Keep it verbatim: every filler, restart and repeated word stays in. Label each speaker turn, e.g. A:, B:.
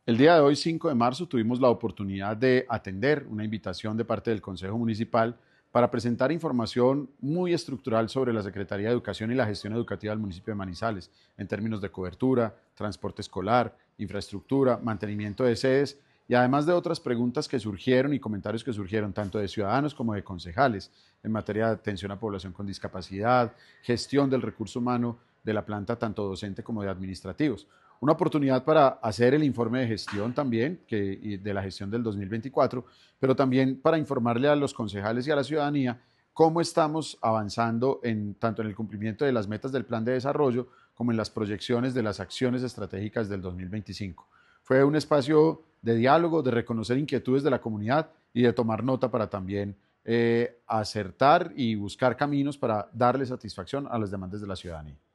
A: El día de hoy, cinco de marzo, tuvimos la oportunidad de atender una invitación de parte del Consejo Municipal para presentar información muy estructural sobre la Secretaría de Educación y la gestión educativa del municipio de Manizales, en términos de cobertura, transporte escolar, infraestructura, mantenimiento de sedes y además de otras preguntas que surgieron y comentarios que surgieron tanto de ciudadanos como de concejales en materia de atención a población con discapacidad, gestión del recurso humano de la planta tanto docente como de administrativos. Una oportunidad para hacer el informe de gestión también, que, de la gestión del dos mil veinticuatro, pero también para informarle a los concejales y a la ciudadanía cómo estamos avanzando en, tanto en el cumplimiento de las metas del plan de desarrollo como en las proyecciones de las acciones estratégicas del dos mil veinticinco. Fue un espacio de diálogo, de reconocer inquietudes de la comunidad y de tomar nota para también eh, acertar y buscar caminos para darle satisfacción a las demandas de la ciudadanía.